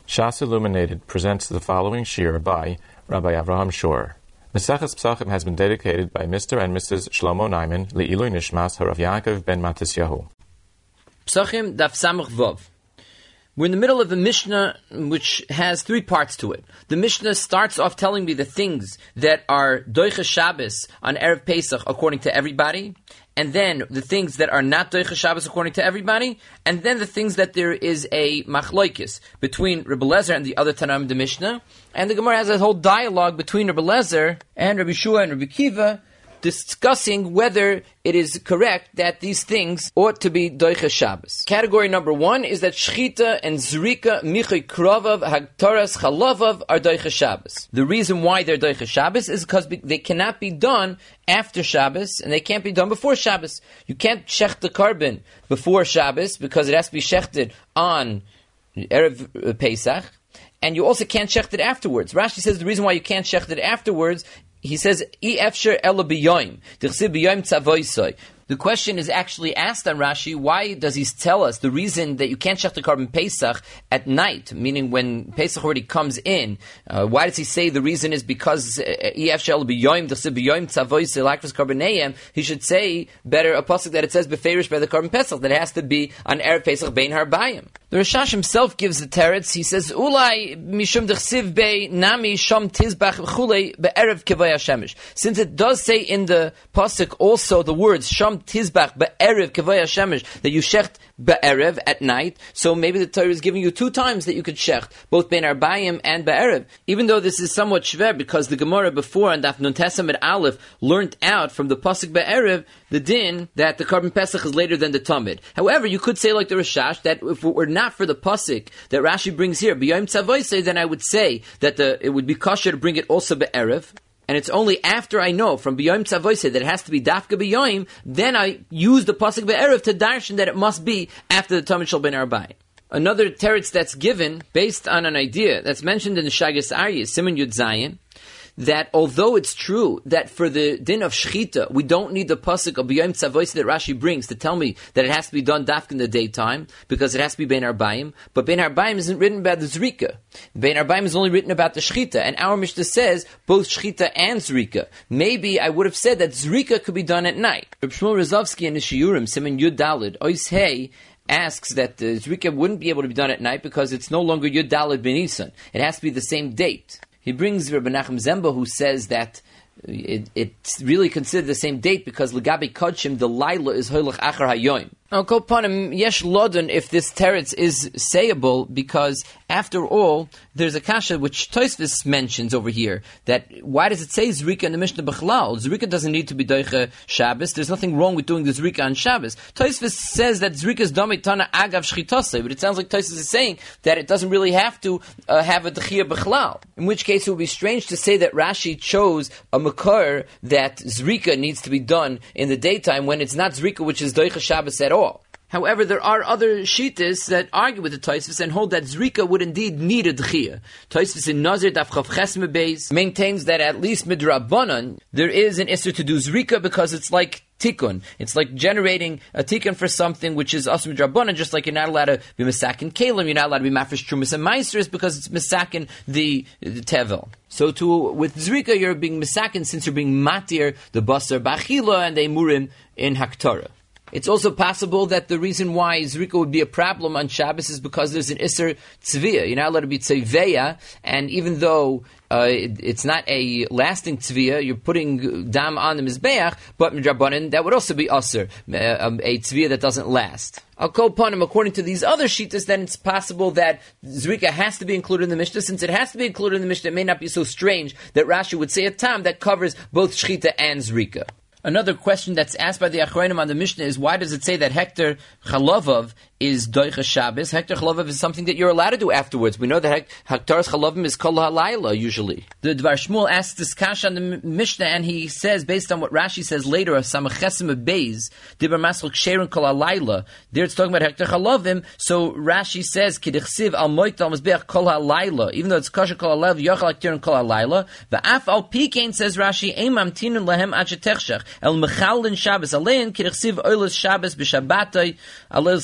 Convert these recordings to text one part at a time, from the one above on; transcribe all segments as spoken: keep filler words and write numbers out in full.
Shas Illuminated presents the following shir by Rabbi Avraham Shor. Meseches Psachim has been dedicated by Mister and Missus Shlomo Naiman Le'ilui Nishmas Harav Yaakov ben Matisyahu. Psachim Daf Samach Vav. We're in the middle of a Mishnah which has three parts to it. The Mishnah starts off telling me the things that are Doicha Shabbos on Erev Pesach according to everybody, and then the things that are not Doicha Shabbos according to everybody, and then the things that there is a machloikis between Rebbe Lezer and the other Tanaim in the Mishnah, and the Gemara has a whole dialogue between Rebbe Lezer and Rabbi Shua and Rabbi Kiva, discussing whether it is correct that these things ought to be Doicha Shabbos. Category number one is that Shchita and Zrika, Michoy Krovav, Hagtaras Chalavav are Doicha Shabbos. The reason why they're Doicha Shabbos is because they cannot be done after Shabbos, and they can't be done before Shabbos. You can't shecht the carbon before Shabbos, because it has to be shechted on Erev Pesach, and you also can't shecht it afterwards. Rashi says the reason why you can't shecht it afterwards, he says, I efsher ela b'yoyim. D'chsiv b'yoyim tzavoisoi. The question is actually asked on Rashi, why does he tell us the reason that you can't shech the carbon Pesach at night, meaning when Pesach already comes in? Uh, why does he say the reason is because I efsher ela b'yoyim, d'chsiv b'yoyim tzavoisoi, lakvus karboneim? He should say better a pasuk that it says beferish by the carbon Pesach, that it has to be on Erev Pesach bein harbayim. The Rashash himself gives the teretz. He says, "Ulai mishum d'chsiv bei nami shom tizbach chulei be'erev kivay hashemesh." Since it does say in the pasuk also the words shom tizbach be'erev kivay hashemesh, that you shecht be'erev at night, so maybe the Torah is giving you two times that you could shecht, both bein arbayim and be'erev. Even though this is somewhat shver, because the Gemara before on Daf Nun Tesam at Aleph learnt out from the pasuk be'erev the din that the carbon Pesach is later than the Tamid. However, you could say like the Rashash that if it were not for the pasuk that Rashi brings here, b'yoyim tzavoisei, then I would say that the it would be kosher to bring it also be'erev. And it's only after I know from b'yoyim tzavoisei that it has to be dafka b'yoyim, then I use the pasuk be'erev to darshan that it must be after the Tamid shel ben arbayim. Another teretz that's given based on an idea that's mentioned in the Shagas Aryeh, Siman Yud Zayin, that although it's true that for the din of shchita, we don't need the pasuk of b'yoyim tzavoisei that Rashi brings to tell me that it has to be done dafka in the daytime, because it has to be bein arbayim, but bein arbayim isn't written about the zrika. Bein arbayim is only written about the shchita, and our Mishnah says both shchita and zrika. Maybe I would have said that zrika could be done at night. Reb Shmuel Rozovsky in the Shiurim, Siman Yud Daled, Ois Hey, asks that the zrika wouldn't be able to be done at night because it's no longer Yud Daled ben Nisan. It has to be the same date. He brings Rabbi Nachum Zemba, who says that it, it's really considered the same date because Legabi Kodshim, the Laila is Hoylach Achar Hayoim. Now, Kopanim, Yesh Lodon, if this teretz is sayable, because after all, there's a kasha which Tosfos mentions over here, that why does it say Zrika in the Mishnah Bechlal? Zrika doesn't need to be Doicha Shabbos. There's nothing wrong with doing the Zrika on Shabbos. Tosfos says that Zrika is Domei Tana Agav Shchitase, but it sounds like Tosfos is saying that it doesn't really have to uh, have a Dechia Bechlal. In which case, it would be strange to say that Rashi chose a Makar that Zrika needs to be done in the daytime when it's not Zrika, which is Doicha Shabbos at all. However, there are other shittas that argue with the Tosfos and hold that Zrika would indeed need a Dechia. Tosfos in Nazir Daf Chav Chesme Beis maintains that at least midrabanan there is an issur to do Zrika because it's like tikkun. It's like generating a tikkun for something which is asur midrabanan, just like you're not allowed to be misakin kelim, you're not allowed to be mafresh trumas and meisters because it's misakin the, the tevel. So to with Zrika you're being misakin since you're being matir the basar bachila and the murim in haktara. It's also possible that the reason why Zrika would be a problem on Shabbos is because there's an Isser Tzviya. You're not allowed to be Tzveya, and even though uh, it, it's not a lasting Tzviya, you're putting Dam on the Mizbeach, but Midrabanan, that would also be Asr, a, a Tzviya that doesn't last. I'll call upon him according to these other shittas, then it's possible that Zrika has to be included in the Mishnah. Since it has to be included in the Mishnah, it may not be so strange that Rashi would say a tam that covers both Shchita and Zrika. Another question that's asked by the Achronim on the Mishnah is, why does it say that Hektar Chalavov is Doicha Shabbos? Hektar Chalavov is something that you're allowed to do afterwards. We know that Hektar's Chalavim is Kol HaLayla, usually. The Dvar Shmuel asks this kasha on the Mishnah, and he says, based on what Rashi says later, Samachesim Beis, Dibur Masl Ksherin Kol HaLayla, there it's talking about Hektar Chalavim, so Rashi says, Kidichsiv Al Moit Al Mizbeach Kol HaLayla, even though it's Kasha Kol HaLayla, Yochal Hektar Kol HaLayla, V'af Al Pikein, says Rashi, Eim Amtinun Lahem Achetechshech, El Mechalin Shabbos Alein Kirchsiv Oilas Shabbos B'Shabbatay Aleil Satomid.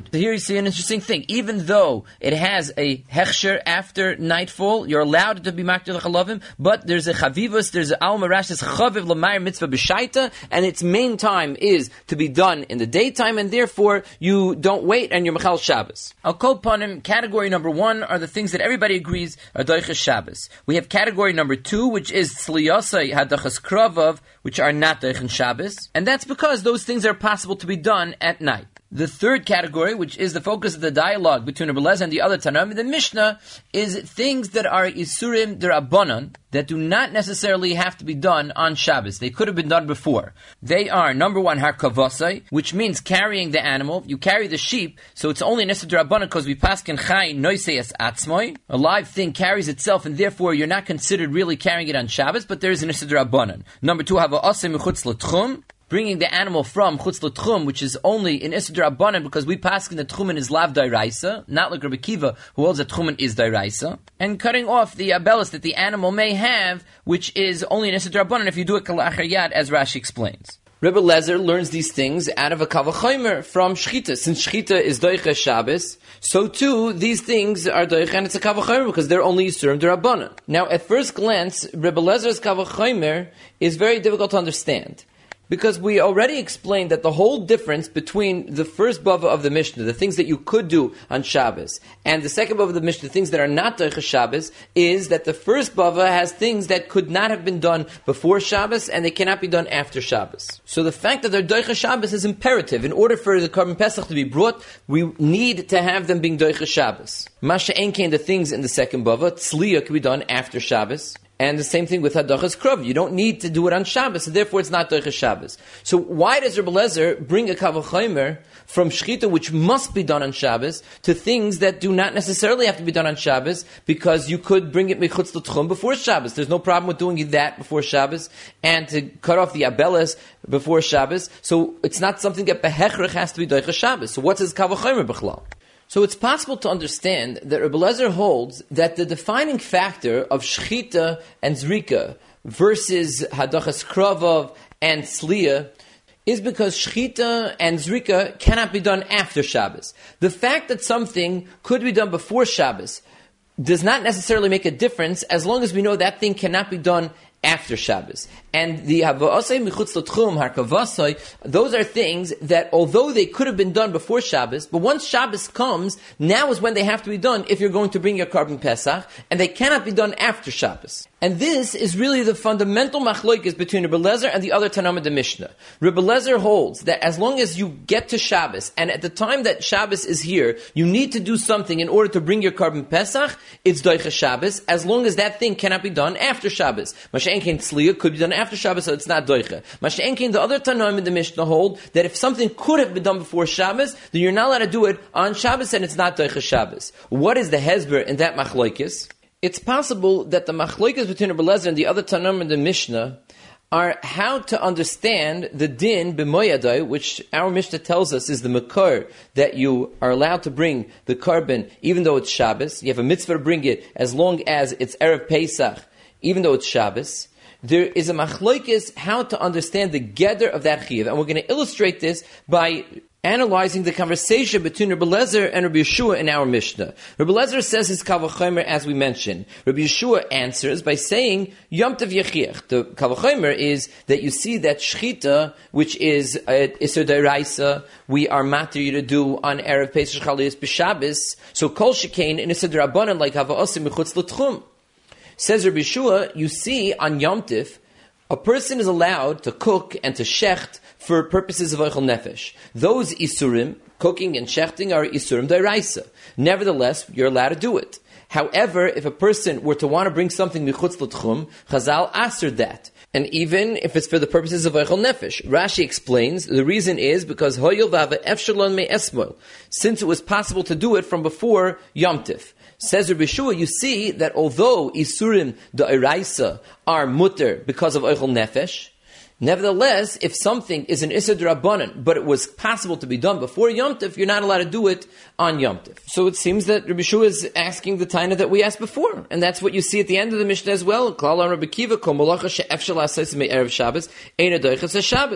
avoid. So here you see an interesting thing. Even though it has a hechsher after nightfall, you're allowed to be makdir l'chalavim, but there's a chavivus, there's a alma rash, there's chaviv l'mayr mitzvah b'shaita, and its main time is to be done in the daytime, and therefore you don't wait and you're mechal Shabbos. Al kol panim, category number one are the things that everybody agrees are doiches Shabbos. We have category number two, which is tzliyasai hadachas kravav, which are not doichen Shabbos, and that's because those things are possible to be done at night. The third category, which is the focus of the dialogue between Rebbe Lezer and the other Tanaim, the Mishnah, is things that are Isurim D'Rabbanan, that do not necessarily have to be done on Shabbos. They could have been done before. They are, number one, Harkavasai, which means carrying the animal. You carry the sheep, so it's only Nesa D'Rabbanan because we paskin Chai Noiseas Atzmoi. A live thing carries itself, and therefore you're not considered really carrying it on Shabbos, but there is a Nesa D'Rabbanan. Number two, Hava Aseh Mechutz L'Tchum, bringing the animal from Chutz L'Tchum, which is only in Issur D'Rabbanan, because we pass in the Tchumen is Lav Dairaisa, not like Rabbi Kiva, who holds that Tchumen is Dairaisa, and cutting off the abellis that the animal may have, which is only in Issur D'Rabbanan if you do it Kalachar Yad, as Rashi explains. Rebbe Lezer learns these things out of a Kavachomer from Shchita. Since Shchita is Doicha Shabbos, so too these things are Doicha, and it's a Kavachomer because they're only Yisurim D'Rabbanan. Now, at first glance, Rebbe Lezer's Kavachomer is very difficult to understand, because we already explained that the whole difference between the first bava of the Mishnah, the things that you could do on Shabbos, and the second bava of the Mishnah, the things that are not Doicha Shabbos, is that the first bava has things that could not have been done before Shabbos, and they cannot be done after Shabbos. So the fact that they're Doicha Shabbos is imperative. In order for the Korban Pesach to be brought, we need to have them being Doicha Shabbos. Masha Enkein, the things in the second bava, Tzliya can be done after Shabbos. And the same thing with Hadachas Krav. You don't need to do it on Shabbos, so therefore it's not Doiches Shabbos. So why does Rebbe Lezer bring a Kavachomer from Shchita, which must be done on Shabbos, to things that do not necessarily have to be done on Shabbos, because you could bring it Mechutz L'Tchum before Shabbos. There's no problem with doing that before Shabbos, and to cut off the Abeles before Shabbos. So it's not something that Behechrech has to be Doiches Shabbos. So what's his Kavachomer B'chlal? So it's possible to understand that Rebbe Lezer holds that the defining factor of Shchita and Zrika versus Hadachas Kravav and Tzliya is because Shchita and Zrika cannot be done after Shabbos. The fact that something could be done before Shabbos does not necessarily make a difference as long as we know that thing cannot be done after Shabbos. And the Havasai Michutz L'Tchum, Harkavasai, those are things that although they could have been done before Shabbos, but once Shabbos comes, now is when they have to be done if you're going to bring your Korban Pesach, and they cannot be done after Shabbos. And this is really the fundamental machloikis between Rebbe Lezer and the other Tanam of the Mishnah. Rebbe Lezer holds that as long as you get to Shabbos, and at the time that Shabbos is here, you need to do something in order to bring your Korban Pesach, it's Doicha Shabbos, as long as that thing cannot be done after Shabbos. Masha'enkein Tzliya could be done after Shabbos, so it's not Doicha. Masha'enkein, the other Tanaim in the Mishnah hold that if something could have been done before Shabbos, then you're not allowed to do it on Shabbos, and it's not Doicha Shabbos. What is the hezber in that machloikis? It's possible that the machloikas between Rebbe Lezer and the other Tanaim in the Mishnah are how to understand the din b'moyadai, which our Mishnah tells us is the makar, that you are allowed to bring the korban even though it's Shabbos. You have a mitzvah to bring it as long as it's Erev Pesach, even though it's Shabbos. There is a machloikas how to understand the geder of that chiyuv, and we're going to illustrate this by analyzing the conversation between Rebbe Lezer and Rabbi Yeshua in our Mishnah. Rebbe Lezer says his Kavachomer, as we mentioned. Rabbi Yeshua answers by saying, Yom Tov Yechiach. The Kavachomer is that you see that Shchita, which is uh, Isser D'Oraisa, we are matter you to do on Erev Pesach Chaliyas B'Shabbos, so Kol Shekain in Isser D'Rabbanan like Hava Osim Mechutz L'Tchum. Says Rabbi Yeshua, you see on Yom Tov, a person is allowed to cook and to shecht for purposes of Eichel Nefesh. Those Isurim, cooking and shechting, are Isurim D'Oraisa. Nevertheless, you're allowed to do it. However, if a person were to want to bring something Michutz L'Tchum, Chazal answered that. And even if it's for the purposes of Eichel Nefesh. Rashi explains, the reason is because Hoyel Vava Efshalon Me Esmoil, since it was possible to do it from before Yom Tif. Says Rabbi Yeshua, you see that although Isurim D'Oraisa are mutter because of Eichel Nefesh, nevertheless, if something is an Isser D'Rabbanan, but it was possible to be done before Yom Tov, you're not allowed to do it on Yom Tov. So it seems that Rabbi Yeshua is asking the taina that we asked before, and that's what you see at the end of the Mishnah as well. Klal on Rabbi Kiva, Kol Malacha she'efshel ha'asais me'erev Shabbos, ein adoiches ha'Shabbos.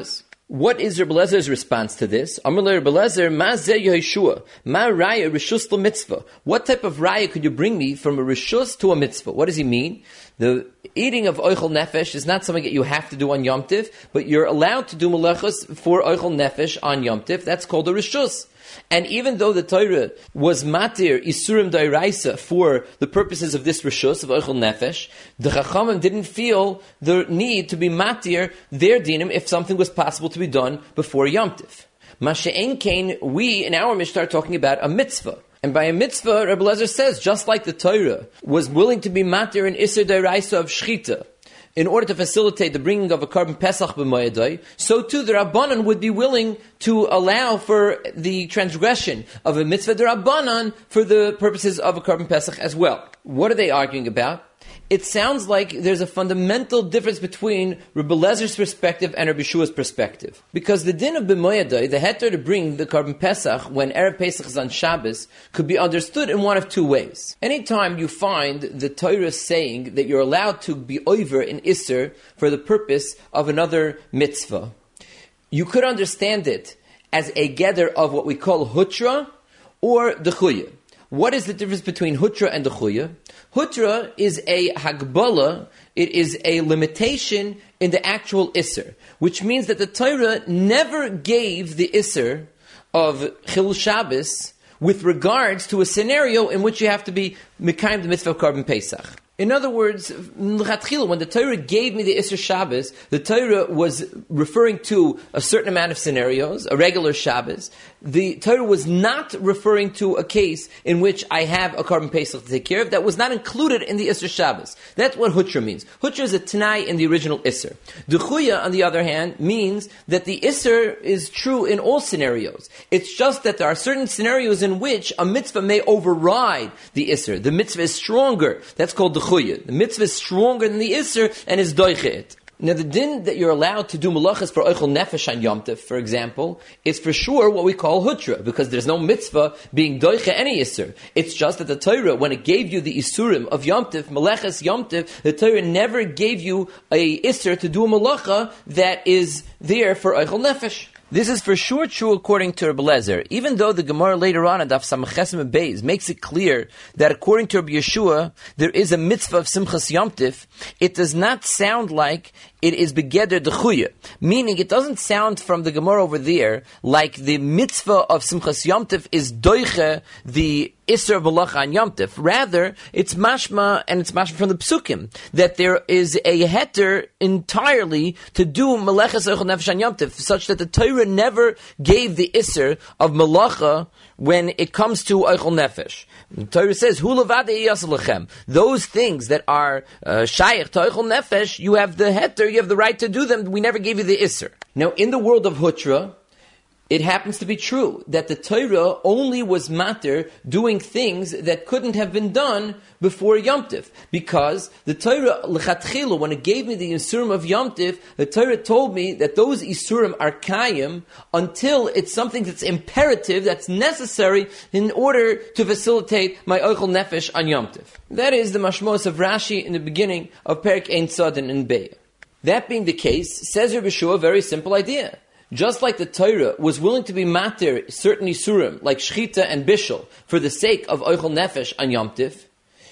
What is Rebbe Elezer's response to this? Amar le Rebbe Elezer, ma zeh Yehoshua, ma raya rishus to mitzvah. What type of raya could you bring me from a rishus to a mitzvah? What does he mean? The eating of oichel nefesh is not something that you have to do on Yom Tiv, but you're allowed to do malachos for oichel nefesh on Yom Tiv. That's called a rishus. And even though the Torah was matir isurim dairaisa for the purposes of this rishus of oichel nefesh, the Chachamim didn't feel the need to be matir their dinim if something was possible to be done before Yom Tiv. Masha'en kain, we in our Mishnah are talking about a mitzvah. And by a mitzvah, Rebbe Elezer says, just like the Torah was willing to be matir in Isser Dairaisa of Shchita, in order to facilitate the bringing of a carbon Pesach b'moyedai, so too the Rabbanan would be willing to allow for the transgression of a mitzvah d'Rabbanan for the purposes of a carbon Pesach as well. What are they arguing about? It sounds like there's a fundamental difference between Rebbe Elezer's perspective and Rebbe Yeshua's perspective. Because the din of b'moyedai, the heter to bring the carbon Pesach when Erev Pesach is on Shabbos, could be understood in one of two ways. Anytime you find the Torah saying that you're allowed to be over in Isser for the purpose of another mitzvah, you could understand it as a gather of what we call hutra or dechuya. What is the difference between hutra and dechuya? Hutra is a hagbala, it is a limitation in the actual Isser, which means that the Torah never gave the Isser of Chilul Shabbos with regards to a scenario in which you have to be Mekayim the mitzvah of carbon Pesach. In other words, when the Torah gave me the Isser Shabbos, the Torah was referring to a certain amount of scenarios, a regular Shabbos. The Torah was not referring to a case in which I have a carbon Pesach to take care of. That was not included in the Isser Shabbos. That's what Hutra means. Hutra is a Tanai in the original Isser. Dechuya, on the other hand, means that the Isser is true in all scenarios. It's just that there are certain scenarios in which a mitzvah may override the Isser. The mitzvah is stronger. That's called the The mitzvah is stronger than the Isser and is doichet. Now the din that you're allowed to do malachas for oichel nefesh on Yom Tov, for example, is for sure what we call hutra, because there's no mitzvah being doiche any Isser. It's just that the Torah, when it gave you the Isurim of Yom Tov, malachas Yom Tov, the Torah never gave you a Isser to do a malacha that is there for oichel nefesh. This is for sure true according to Rebbe Elezer, even though the Gemara later on in Daf Samachesem Beis makes it clear that according to Rebbe Yeshua, there is a mitzvah of Simchas Yom Tiv. It does not sound like it is begeder dechuya, meaning it doesn't sound from the Gemara over there like the mitzvah of Simchas Yom Tiv is doiche the Isser Malacha on Yom Tiv. Rather, it's mashma, and it's mashma from the Psukim, that there is a heter entirely to do Melechas Oichel Nefesh on Yom Tiv, such that the Torah never gave the Isser of Malacha when it comes to Oichel Nefesh. The Torah says, Hu levade yaseh lechem. Those things that are uh, shaykh to Oichel Nefesh, you have the heter, you have the right to do them, we never gave you the Isser. Now, in the world of Hutra, it happens to be true that the Torah only was matter doing things that couldn't have been done before Yom Tiv. Because the Torah, l'chatchila, when it gave me the Isurim of Yom Tiv, the Torah told me that those Isurim are kayim until it's something that's imperative, that's necessary in order to facilitate my Oichel Nefesh on Yom Tiv. That is the mashmos of Rashi in the beginning of Perek Ein Tzadin in Be'ah. That being the case, says Rebbe Yeshua, a very simple idea. Just like the Torah was willing to be matir certain Isurim, like Shchita and Bishul, for the sake of Oichel Nefesh on Yom Tiv,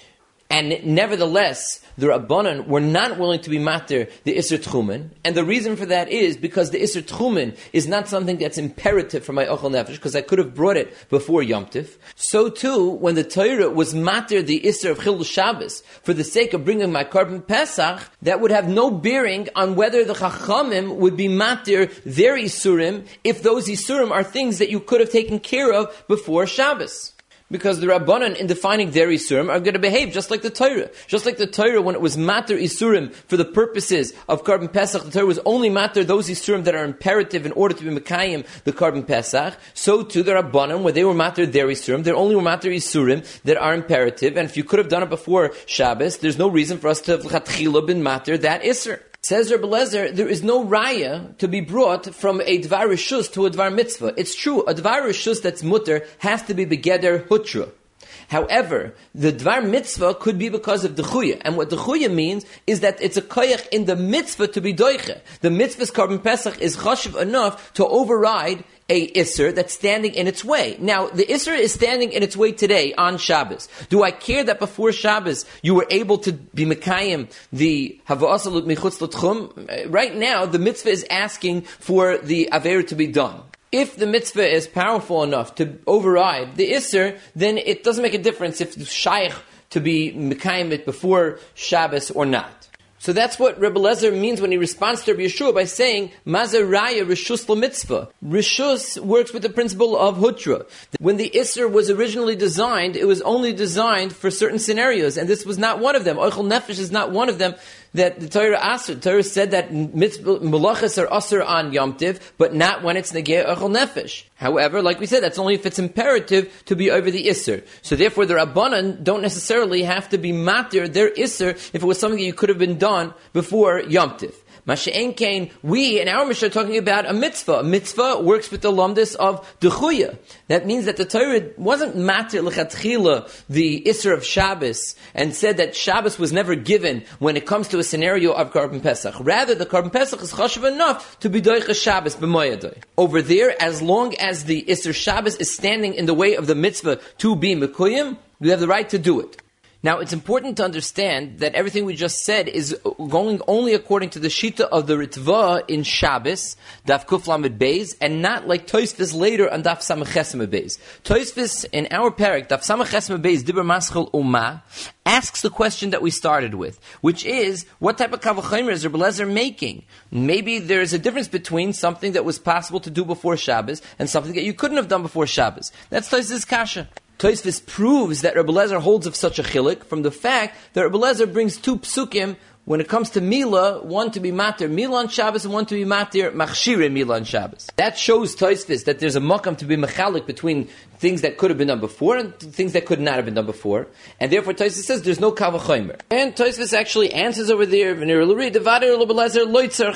and nevertheless, the Rabbanan were not willing to be matir the Isser Tchumen, and the reason for that is because the Isser Tchumen is not something that's imperative for my Oichel Nefesh, because I could have brought it before Yom Tiv. So too, when the Torah was matir the Isser of Chilul Shabbos for the sake of bringing my carbon Pesach, that would have no bearing on whether the Chachamim would be matir their Isurim if those Isurim are things that you could have taken care of before Shabbos. Because the Rabbanan, in defining their Isurim, are going to behave just like the Torah. Just like the Torah, when it was matter Isurim for the purposes of carbon Pesach, the Torah was only matter those Isurim that are imperative in order to be Mekayim the carbon Pesach. So too the Rabbanan, when they were matter their Isurim, they only were matter Isurim that are imperative. And if you could have done it before Shabbos, there's no reason for us to have l'chatchila been matter that Isur. Says Rebbe Elezer, there is no raya to be brought from a dvar rishus to a dvar mitzvah. It's true, a dvar rishus that's mutter has to be begeder hutra. However, the Dvar Mitzvah could be because of Dechuya. And what Dechuya means is that it's a koyach in the mitzvah to be doiche. The mitzvah's Korban Pesach is chashiv enough to override a Isser that's standing in its way. Now, the Isser is standing in its way today on Shabbos. Do I care that before Shabbos you were able to be Mekayim the Hava'asalut Michutz L'Tchum? Right now, the mitzvah is asking for the Aveir to be done. If the mitzvah is powerful enough to override the Isser, then it doesn't make a difference if it's shaykh to be Mekayim it before Shabbos or not. So that's what Rebbe Lezer means when he responds to Rabbi Yeshua by saying, Mazaraya Rishus L'Mitzvah. Rishus works with the principle of Hutra. When the Isser was originally designed, it was only designed for certain scenarios, and this was not one of them. Oichel Nefesh is not one of them that the Torah asked. The Torah said that Melachas are Asr on Yom Tiv, but not when it's Negei Oichel Nefesh. However, like we said, that's only if it's imperative to be over the Isser. So therefore, the Rabbanan don't necessarily have to be matir their Isser if it was something that you could have been done before Yom Tiv. Masha'en Kain, we in our Mishnah are talking about a mitzvah. A mitzvah works with the lumdus of Dechuya. That means that the Torah wasn't matir l'chatchila the Isser of Shabbos and said that Shabbos was never given when it comes to a scenario of Korban Pesach. Rather, the Korban Pesach is chashuv enough to be doicha Shabbos b'moyadai. Over there, as long as the Isser Shabbos is standing in the way of the mitzvah to be mekuyim, we have the right to do it. Now, it's important to understand that everything we just said is going only according to the Shita of the Ritva in Shabbos, Daf Kuf Lamed Beis, and not like Tosfos later on Daf Samach Ches Beis. Tosfos in our parak, Daf Samach Ches Beis, Dibur Maschil Umah, asks the question that we started with, which is, what type of Kavachomer is Rebbe Lezer making? Maybe there's a difference between something that was possible to do before Shabbos and something that you couldn't have done before Shabbos. That's Tosfos Kasha. Tosfos proves that Rebbe Lezer holds of such a chilik from the fact that Rebbe Lezer brings two psukim when it comes to Mila, one to be matir Mila on Shabbos and one to be matir Machshire Mila on Shabbos. That shows Tosfos that there's a makam to be mechalik between things that could have been done before and things that could not have been done before. And therefore Tosfos says there's no kavachomer. And Tosfos actually answers over there, Rebbe Lezer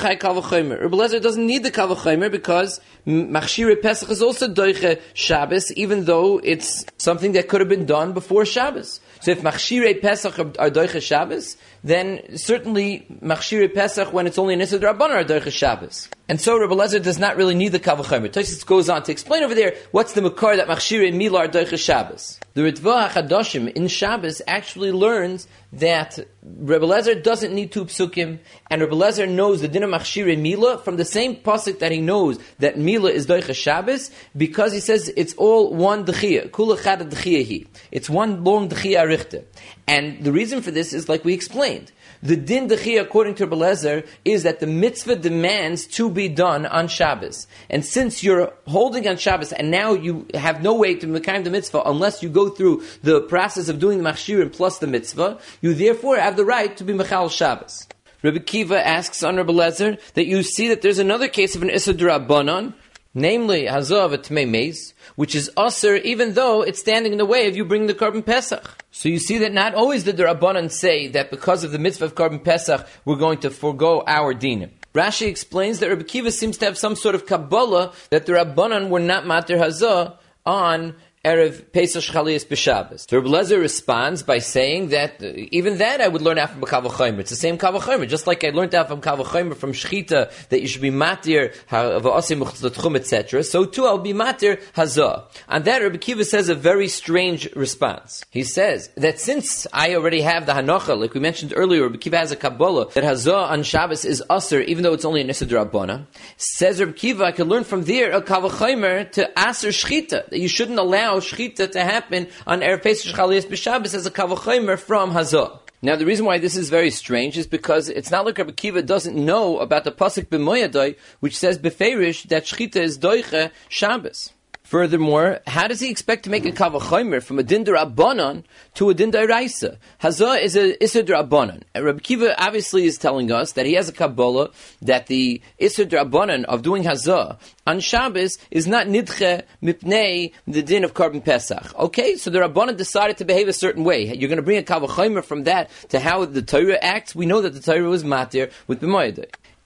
doesn't need the kavachomer because Machshire Pesach is also doiche Shabbos, even though it's something that could have been done before Shabbos. So if Machshire Pesach are doiche Shabbos, then certainly Machshire Pesach, when it's only an Issa D'Rabbanan, are doiche Shabbos. And so Rebbe Lezer does not really need the Kavachomer. Tosfos goes on to explain over there what's the makar that Machshire and Mila are doiche Shabbos. The Ritva HaChadoshim in Shabbos actually learns that Rebbe Lezer doesn't need two psukim, and Rebbe Lezer knows the din of Machshire and Mila from the same pasuk that he knows that Mila is doiche Shabbos, because he says it's all one dechiyah, kula chad dechiyah. It's one long dechiyah arichte. And the reason for this is like we explained. The din dechiyah, according to Rebbe Lezer, is that the mitzvah demands to be done on Shabbos. And since you're holding on Shabbos, and now you have no way to mekayim the mitzvah unless you go through the process of doing the machshirim plus the mitzvah, you therefore have the right to be mechal Shabbos. Rebbe Kiva asks on Rebbe Lezer that you see that there's another case of an Issa D'Rabbanan, namely Hazav at Tmei Meis, which is Asr even though it's standing in the way of you bringing the Korban Pesach. So you see that not always did the Rabbanan say that because of the mitzvah of Korban Pesach we're going to forego our dinim. Rashi explains that Rebbe Kiva seems to have some sort of Kabbalah that the Rabbanan were not Matir Hazah on Erev Pesach Chaliyas B'Shabbos. So Rebbe Lezer responds by saying that uh, even that I would learn out from Kavachomer. It's the same Kavachomer, just like I learned out from Kavachomer from Shechita that you should be matir va'asim uchtzatchum et cetera. So too I'll be matir hazah. On that Rebbe Kiva says a very strange response. He says that since I already have the hanocha, like we mentioned earlier, Rebbe Kiva has a Kabbalah that hazah on Shabbos is aser, even though it's only an Issa D'Rabbanan. Says Rebbe Kiva, I can learn from there a Kavachomer to aser Shechita, that you shouldn't allow Shechita to happen on Erev Pesach Chaliyas B'Shabbos as a Kavachomer from Hazah. Now the reason why this is very strange is because it's not like Rebbe Kiva doesn't know about the pasuk b'Moyadai, which says b'Feirish that Shechita is doiche Shabbos. Furthermore, how does he expect to make a Kavachomer from a din d'Rabbanan to a din d'Oraisa? Hazah is a Issa d'Rabbanan. And Rebbe Kiva obviously is telling us that he has a Kabbalah that the Issa d'Rabbanan of doing Hazah on Shabbos is not nidche mipnei the din of Korban Pesach. Okay, so the Rabbanan decided to behave a certain way. You're going to bring a Kavachomer from that to how the Torah acts. We know that the Torah was matir with b'moyadei.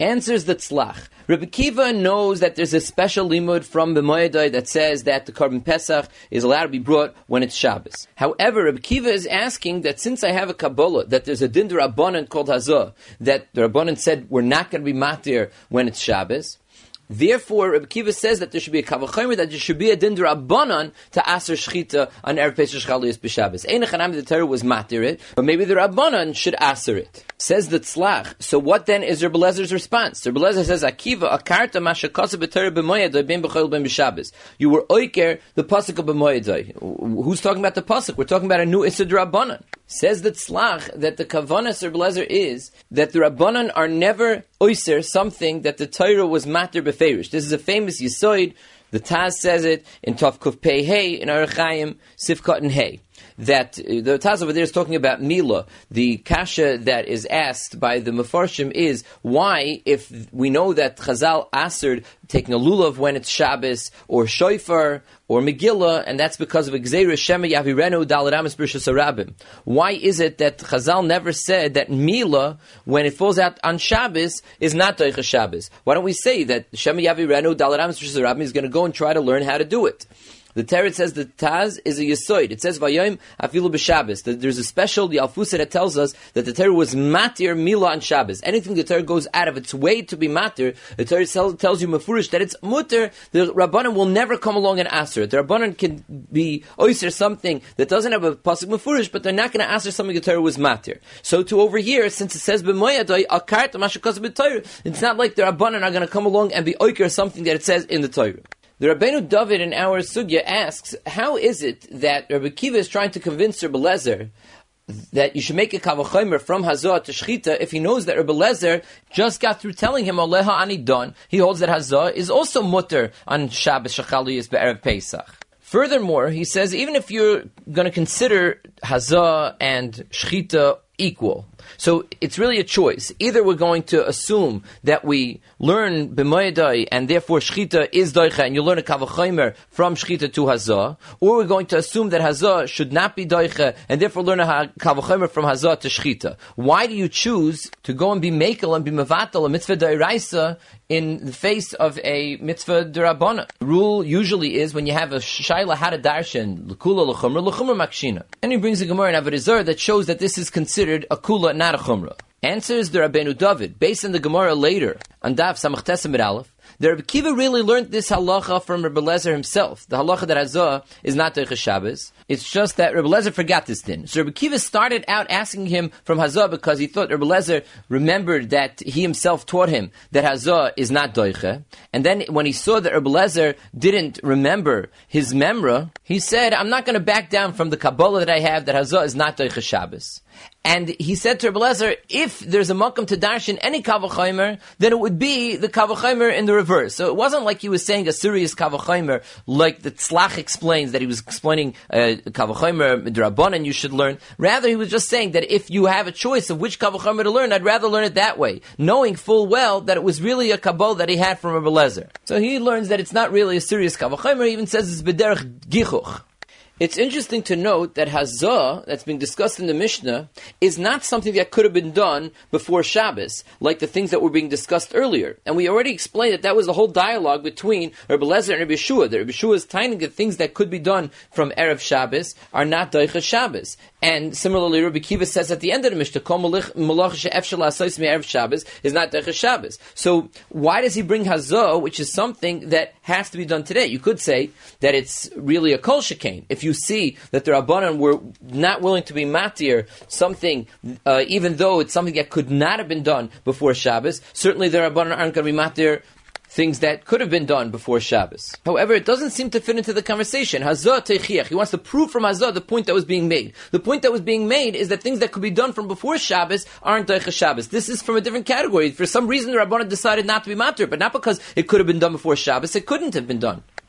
Answers the Tzlach. Rabbi Kiva knows that there's a special limud from B'moyedai that says that the Korban Pesach is allowed to be brought when it's Shabbos. However, Rabbi Kiva is asking that since I have a Kabbalah, that there's a din d'Rabbanan called Hazah, that the Rabbanan said we're not going to be matir when it's Shabbos. Therefore, Rabbi Kiva says that there should be a kavachomer, that there should be a din d'Rabbanan to aser shchita on Erev Pesach Chaluyos b'Shabbos. Ein echanami the Torah was matir it, but maybe the Rabbanan should aser it. Says the Tzlach. So what then is Rabbi Lezer's response? Rabbi Lezer says, Akiva, akarta mashakasa b'Torah b'moyedai ben b'chol ben b'Shabbos. You were oiker the pasuk of b'moyedai. Who's talking about the pasuk? We're talking about a new Issa d'Rabbanan. Says the Tzlach that the kavanas Rabbi Lezer is that the Rabbanan are never oiser something that the Torah was matir b'feirish. This is a famous yisoid. The Taz says it in Tov Kuf Pei Hey in Orach Chaim Sifkat and Hey. That uh, the Taz over there is talking about Mila. The kasha that is asked by the Mefarshim is why, if we know that Chazal asered taking a lulav when it's Shabbos, or shofar, or Megillah, and that's because of Gzeira Shema Yavirenu Dalaramis B'Rishus Harabim. Why is it that Chazal never said that Mila, when it falls out on Shabbos, is not Doicha Shabbos? Why don't we say that Shema Yavirenu Dalaramis B'Rishus Harabim is going to go and try to learn how to do it? The Teretz says the Taz is a Yesoid. It says Vayom Afilu B'Shabbos. That there's a special the Alfusa that tells us that the Torah was matir Mila on Shabbos. Anything the Torah goes out of its way to be matir, the Torah tells you mafurish that it's mutter. The Rabbanan will never come along and aser it. The Rabbanan can be oiser something that doesn't have a pasuk mafurish, but they're not going to aser something the Torah was matir. So to over here, since it says b'moyadai akart mashakos b'Torah, it's not like the Rabbanan are going to come along and be oiker something that it says in the Torah. The Rabbeinu David in our sugya asks, how is it that Rabbi Kiva is trying to convince Rabbi Lezer that you should make a kavachomer from Hazah to Shchita if he knows that Rabbi Lezer just got through telling him Aleha Ani Don. He holds that Hazah is also mutter on Shabbos Shechaluyos be'erev Pesach. Furthermore, he says even if you're going to consider Hazah and Shchita equal, so it's really a choice. Either we're going to assume that we learn b'moyedai and therefore shchita is doicha, and you learn a kavachomer from shchita to hazah, or we're going to assume that hazah should not be doicha and therefore learn a kavachomer from hazah to shchita. Why do you choose to go and be mekel and be mevatel a mitzvah d'oraisa in the face of a mitzvah d'rabbanan? The rule usually is when you have a shaila how to darshan l'kula l'chumra l'chumra makshina, and he brings a gemara in Avodah Zarah that shows that this is considered a kula, not a chumrah. Answers the Rabbeinu David, based on the Gemara later, on Daf Samach Tesem Aleph. The Rabbi Kiva really learned this halacha from Rabbi Lezer himself. The halacha that Hazah is not Doicha Shabbos. It's just that Rabbi Lezer forgot this din. So Rabbi Kiva started out asking him from Hazah because he thought Rabbi Lezer remembered that he himself taught him that Hazah is not Doicha. And then when he saw that Rabbi Lezer didn't remember his memra, he said, I'm not going to back down from the Kabbalah that I have that Hazah is not Doicha Shabbos. And he said to Rabbi Lezer, if there's a makam to darshan any kavachomer, then it would be the kavachomer in the reverse. So it wasn't like he was saying a serious kavachomer, like the Tzlach explains that he was explaining uh, kavachomer d'Rabbanan you should learn. Rather, he was just saying that if you have a choice of which kavachomer to learn, I'd rather learn it that way, knowing full well that it was really a kabbalah that he had from Rabbi Lezer. So he learns that it's not really a serious kavachomer. He even says it's b'derech gichuch. It's interesting to note that Hazah, that's being discussed in the Mishnah, is not something that could have been done before Shabbos, like the things that were being discussed earlier. And we already explained that that was the whole dialogue between Rabbi Lezer and Rabbi Yeshua. That Rabbi Yeshua is tiny that things that could be done from Erev Shabbos are not Doicha Shabbos. And similarly, Rabbi Kiva says at the end of the Mishnah, Kol malach she'efshar la'asos me'erev Shabbos is not Doicha Shabbos. So why does he bring Hazah, which is something that has to be done today? You could say that it's really a kol shekain. If you see that the Rabbanan were not willing to be matir something, uh, even though it's something that could not have been done before Shabbos, certainly the Rabbanan aren't going to be matir things that could have been done before Shabbos. However, it doesn't seem to fit into the conversation. Hazah teichiach. He wants to prove from Hazah the point that was being made. The point that was being made is that things that could be done from before Shabbos aren't Doicha Shabbos. This is from a different category. For some reason, the Rabbanan decided not to be matir, but not because it could have been done before Shabbos. It couldn't have been done.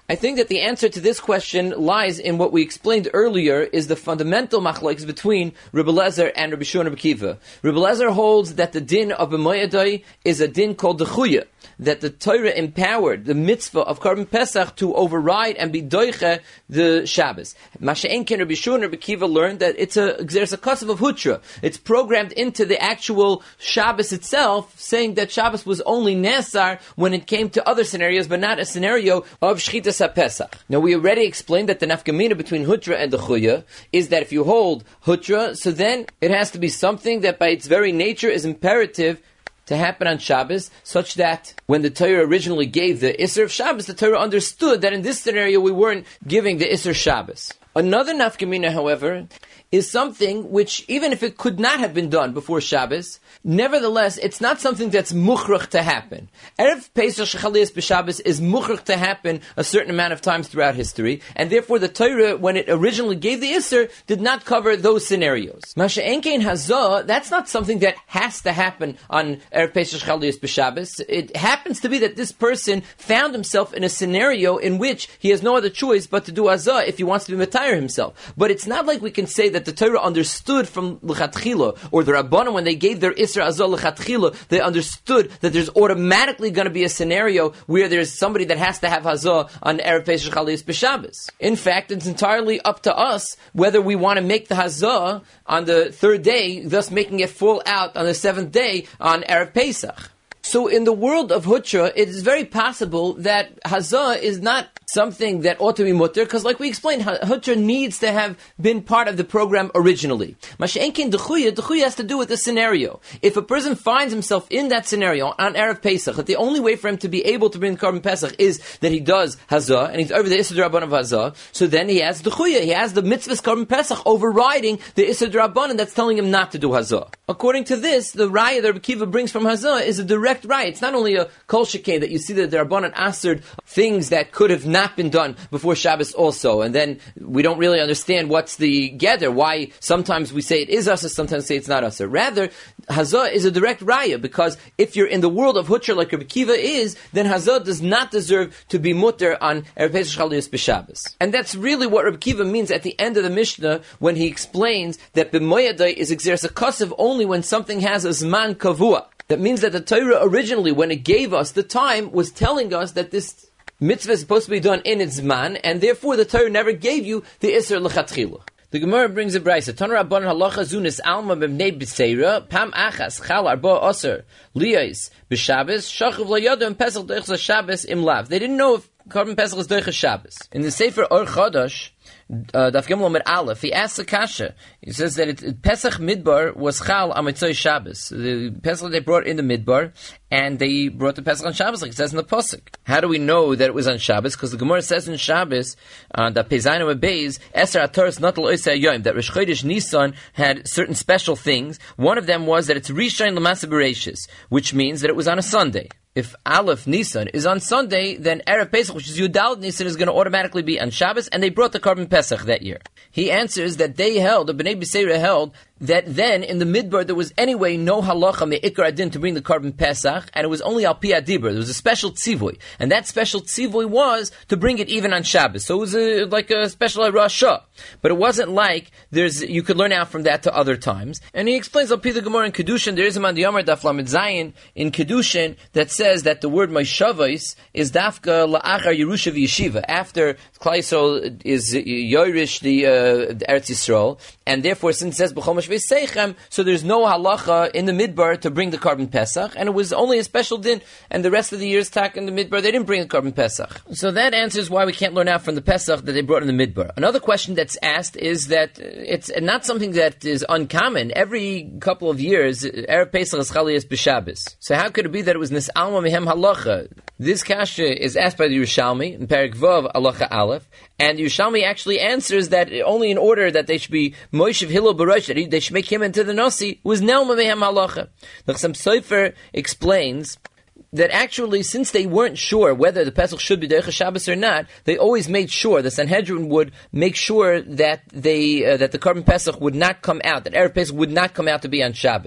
I think that the answer to this question lies in what we explained earlier, is the fundamental machlokes between Rebbe Lezer and Rabbi Shua and Rabbi Kiva. Rebbe Lezer holds that the din of B'moyadai is a din called the Chuya, that the Torah empowered the mitzvah of Karban Pesach to override and be doiche the Shabbos. Masha'en Ken Rabbi Shua and Rabbi Kiva learned that it's a there's a kasav of Hutra. It's programmed into the actual Shabbos itself, saying that Shabbos was only Nesar when it came to other scenarios, but not a scenario of Shchitas HaPesach. Now, we already explained that the nafkamina between Hutra and the Chuya is that if you hold Hutra, so then it has to be something that by its very nature is imperative to happen on Shabbos, such that when the Torah originally gave the Isser of Shabbos, the Torah understood that in this scenario we weren't giving the Isser Shabbos. Another nafkamina, however, is something which, even if it could not have been done before Shabbos, nevertheless, it's not something that's mukhrach to happen. Erev Pesach Shechaliyas b'Shabbos is mukhrach to happen a certain amount of times throughout history, and therefore the Torah, when it originally gave the Isser, did not cover those scenarios. Masha'en Kein Hazah, that's not something that has to happen on Erev Pesach Shechaliyas b'Shabbos. It happens to be that this person found himself in a scenario in which he has no other choice but to do Hazah if he wants to be Matayr himself. But it's not like we can say that the Torah understood from L'chatchila, or the Rabbanan, when they gave their Isra Azah L'chatchila, they understood that there's automatically going to be a scenario where there's somebody that has to have Hazah on Erev Pesach Chaliyas B'Shabbos. In fact, it's entirely up to us whether we want to make the Hazah on the third day, thus making it fall out on the seventh day on Erev Pesach. So in the world of Hutra, it is very possible that Hazah is not something that ought to be mutter, because like we explained, Hutra needs to have been part of the program originally. Masha'enkin Dechuya, Dechuya has to do with the scenario. If a person finds himself in that scenario on Erev Pesach, that the only way for him to be able to bring Karban Pesach is that he does Hazah, and he's over the Issur D'Rabbanan of Hazah, so then he has Dechuya, he has the mitzvah's Karban Pesach overriding the Issur D'Rabbanan that's telling him not to do Hazah. According to this, the raya that Rabbi Kiva brings from Hazah is a direct raya. It's not only a kol shekeh that you see that the Rabbanan answered things that could have not been done before Shabbos also, and then we don't really understand what's the gather, why sometimes we say it is usher, sometimes say it's not usher. Rather, Hazah is a direct raya, because if you're in the world of Hutra like Rabbi Kiva is, then Hazah does not deserve to be mutter on Erev Pesach Chaliyas B'Shabbos. And that's really what Rabbi Kiva means at the end of the Mishnah when he explains that B'moyadai is exeres a kasev only when something has a zman kavua. That means that the Torah originally, when it gave us the time, was telling us that this mitzvah is supposed to be done in its man, and therefore the Torah never gave you the Isser L'chatchila. The Gemara brings a brayso. Tanur Rabbanan halacha zunis alma b'mnei b'seira pam achas chal arba aser liyais b'Shabbos shachav layadam pesach doichas Shabbos im lav. They didn't know if Karban Pesach is doichas Shabbos. In the Sefer Or Chadash, Uh, Daf Gimel Amud Aleph, he asks a kasha. He says that it, Pesach Midbar was Chal on Mitzvah Shabbos. The Pesach they brought in the Midbar, and they brought the Pesach on Shabbos, like it says in the Pasuk. How do we know that it was on Shabbos? Because the Gemara says in Shabbos, uh, that Pezainu Beis Eser Ataras Natal Oisei Yom, that Rosh Chodesh Nisan had certain special things. One of them was that it's Rishon L'Masa Bereishis, which means that it was on a Sunday. If Aleph Nisan is on Sunday, then Erev Pesach, which is Yudal Nisan, is going to automatically be on Shabbos, and they brought the Karban Pesach that year. He answers that they held, the Bnei B'Seira held, that then in the Midbar there was anyway no halacha me'ikar adin to bring the Karban Pesach, and it was only al pi adibur. There was a special tzivui, and that special tzivui was to bring it even on Shabbos. So it was a, like a special rasha, but it wasn't like there's you could learn out from that to other times. And he explains al pi the Gemara in Kedushin. There is a man Yamar Daf Lamed Zayin in Kedushin that says that the word Maishavos is dafka la'achar Yerusha v'Yeshiva, after Klal Yisrael is Yorish the, uh, the Eretz Yisrael, and therefore since it says B'chol Mashvei Seichem, so there's no halacha in the Midbar to bring the Karban Pesach, and it was only a special din, and the rest of the year's tak in the Midbar, they didn't bring the Karban Pesach. So that answers why we can't learn out from the Pesach that they brought in the Midbar. Another question that's asked is that it's not something that is uncommon. Every couple of years, Erev Pesach is Chaliyas B'Shabbos. So how could it be that it was Nis'alma Mehem Halacha? This kasha is asked by the Yerushalmi in Perek Vav Halacha Aleph, and the Yerushalmi actually answers that only in order that they should be Moshev Hillel Barosh, that they should make him into the Nasi, was Nelma Mehem Halacha. The Chassam Sofer explains that actually, since they weren't sure whether the Pesach should be Deicha Shabbos or not, they always made sure, the Sanhedrin would make sure that they uh, that the Karban Pesach would not come out, that Erev Pesach would not come out to be on Shabbos.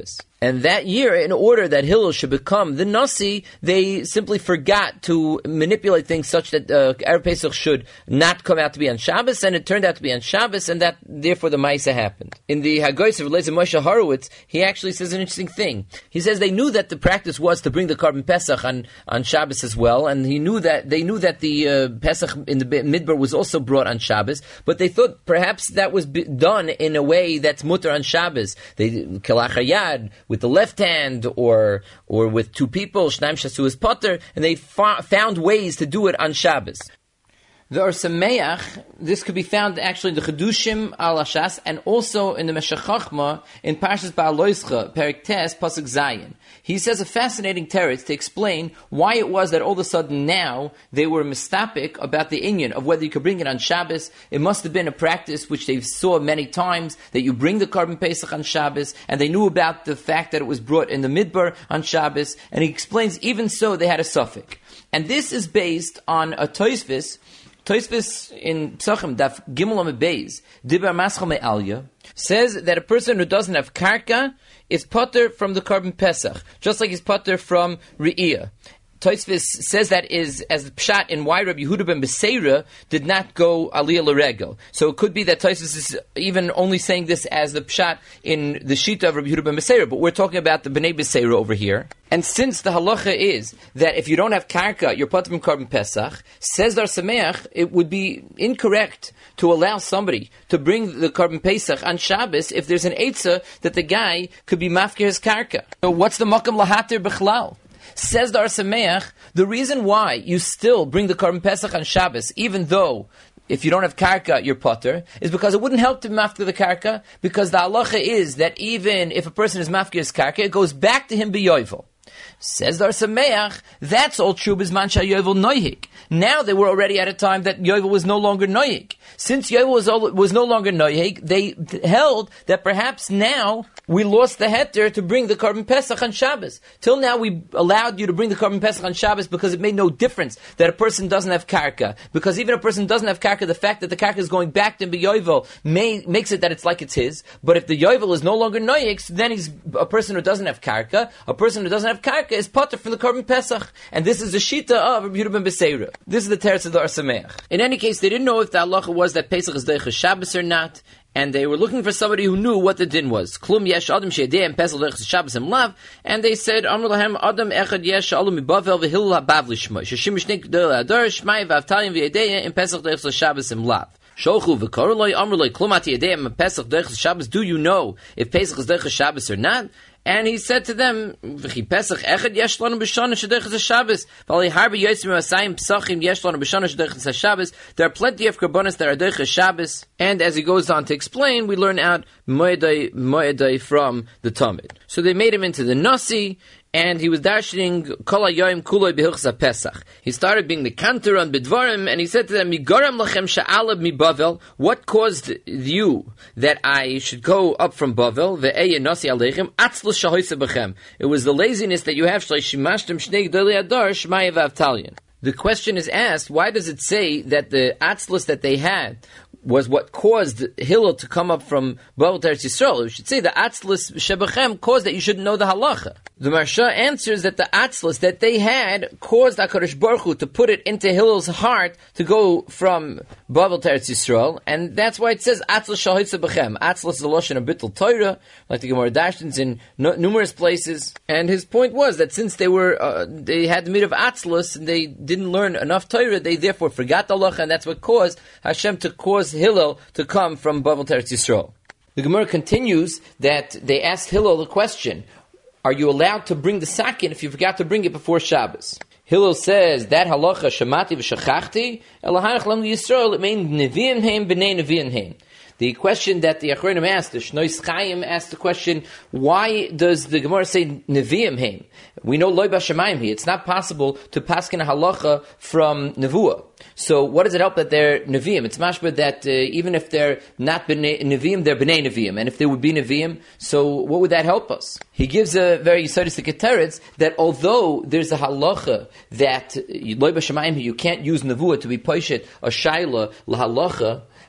And that year, in order that Hillel should become the Nasi, they simply forgot to manipulate things such that uh, Erev Pesach should not come out to be on Shabbos, and it turned out to be on Shabbos, and that therefore the Maisa happened. In the Haggos of Lezer Moshe Horowitz, he actually says an interesting thing. He says they knew that the practice was to bring the Korban Pesach on, on Shabbos as well, and he knew that they knew that the uh, Pesach in the Midbar was also brought on Shabbos, but they thought perhaps that was b- done in a way that's mutter on Shabbos. They Kelachayad with the left hand, or or with two people, Shnaim Shasu is Potter, and they fa- found ways to do it on Shabbos. The Or Sameach, this could be found actually in the Chedushim al Hashas, and also in the Meshech Chochmah in Parshas Ba'aloischa, Perek Tes, Pasuk Zayin. He says a fascinating teretz to explain why it was that all of a sudden now they were mistapik about the inyan of whether you could bring it on Shabbos. It must have been a practice which they saw many times, that you bring the Korban Pesach on Shabbos, and they knew about the fact that it was brought in the Midbar on Shabbos, and he explains even so they had a suffix. And this is based on a Tosfos. Tosfos in Psachim Daf Gimel Amud Beis Dibar Maschal Me'alya says that a person who doesn't have karka is potter from the Korban Pesach, just like he's potter from Re'iyah. Tosfos says that is as the pshat in why Rabbi Yehuda ben Beseira did not go aliyah l'regel. So it could be that Tosfos is even only saying this as the pshat in the shita of Rabbi Yehuda ben Beseira, but we're talking about the Bnei Beseira over here. And since the halacha is that if you don't have karka, you're potter from Korban Pesach, says Dar Sameach, it would be incorrect to allow somebody to bring the Korban Pesach on Shabbos if there's an eitzah that the guy could be mafkir his karka. So what's the makam lahatir b'chlal? Says the Or Sameach, the reason why you still bring the Korban Pesach on Shabbos, even though if you don't have karka, you're potter, is because it wouldn't help to mafkir the karka, because the halacha is that even if a person is mafkir his karka, it goes back to him b'yovel. Says the Or Sameach, that's all true b'zman sha'yovel noyhik. Now they were already at a time that Yovel was no longer noyhik. Since Yovel was, was no longer noyhik, they held that perhaps now we lost the heter to bring the Korban Pesach on Shabbos. Till now we allowed you to bring the Korban Pesach on Shabbos because it made no difference that a person doesn't have karka. Because even if a person doesn't have karka, the fact that the karka is going back to Yovel may, makes it that it's like it's his. But if the Yovel is no longer noyhik, so then he's a person who doesn't have karka. A person who doesn't have karka is potter from the Korban Pesach. And this is the shita of Rabbi Yehuda ben Beseira. This is the teretz of the Or Sameach. In any case, they didn't know if the halacha was that Pesach is deiches Shabbos or not, and they were looking for somebody who knew what the din was. Klum yesh adam she'edei Pesach deiches Shabbos im lav, and they said, Amr lahem adam echad yesh alu mibavel v'hillel habavli shmoi, sheshim shnik g'dol adar shmai v'avtalim v'yedei im Pesach deiches Shabbos im lav. Sholchu v'koroloi Amr loi klum ati yedei im Pesach deiches Shabbos. Do you know if Pesach is deiches Shabbos or not? And he said to them, "V'chi Pesach echad yesh lanu b'shana shedeiches Shabbos. V'ali harbi yotzim masayim psachim yesh lanu b'shana shedeiches Shabbos. There are plenty of karbonos that are deiches Shabbos." And as he goes on to explain, we learn out moedai moedai from the Talmud. So they made him into the Nasi, and he was darshaning kol hayoyim kuloi b'hilchos Pesach. He started being the kantor on Bidvarim, and he said to them, "Migaram lachem sha'alab mi Bavel. What caused you that I should go up from Bavel? Ve'eya nasi aleichem atzlus shahoyse b'chem. It was the laziness that you have. Shleishimashtem shnei gdolei adar shmaya v'avtalion." The question is asked, why does it say that the atzlus that they had was what caused Hillel to come up from Bavel to Eretz Yisrael? We should say the atzlus shebachem caused that you shouldn't know the halacha. The Marsha answers that the atzlus that they had caused HaKadosh Baruch Hu to put it into Hillel's heart to go from Bavel to Eretz Yisrael, and that's why it says atzlus shahoitze b'chem. Atzlus is a lashon of bittul Torah, like the Gemara Dashtins in no, numerous places. And his point was that since they were uh, they had the mitzvah of atzlus and they didn't learn enough Torah, they therefore forgot the halacha, and that's what caused Hashem to cause Hillel to come from Bavel to Eretz Yisrael. The Gemara continues that they asked Hillel the question, are you allowed to bring the sakin if you forgot to bring it before Shabbos? Hillel says, that halacha shamati v'shachachti, elahanach lam Yisrael, it means neviim heim b'nei neviim heim. The question that the Achronim asked, the Shnois Chaim asked the question, why does the Gemara say Nevi'im heim? We know Loi Bashamayim here. It's not possible to paskin a halacha from Nevuah. So what does it help that they're Nevi'im? It's mashma that uh, even if they're not b'nei Nevi'im, they're b'nei Nevi'im. And if they would be Nevi'im, so what would that help us? He gives a very yisodistic teretz that although there's a halacha that Loi Bashamayim, you can't use Nevuah to be poishet a shaila la halacha.